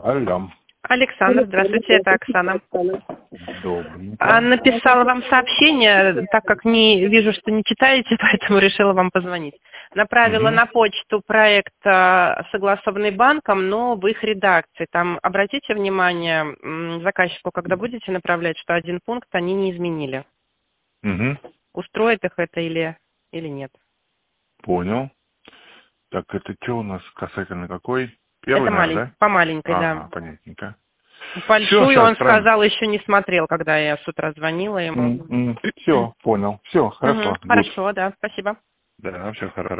Алло. Александр, здравствуйте, это Оксана. Добренько. Написала вам сообщение, так как не вижу, что не читаете, поэтому решила вам позвонить. Направила на почту проект, согласованный банком, но в их редакции. Там обратите внимание заказчику, когда будете направлять, что один пункт они не изменили. Устроит их это или нет? Понял. Так, это что у нас касательно какой? Первый, Это наверное, да? по маленькой, Ага, да. понятненько. Большую Всё, он правильно. сказал, еще не смотрел, когда я с утра звонила ему. Все, понял. Все, хорошо. Good. Хорошо, да, спасибо. Да, все хорошо.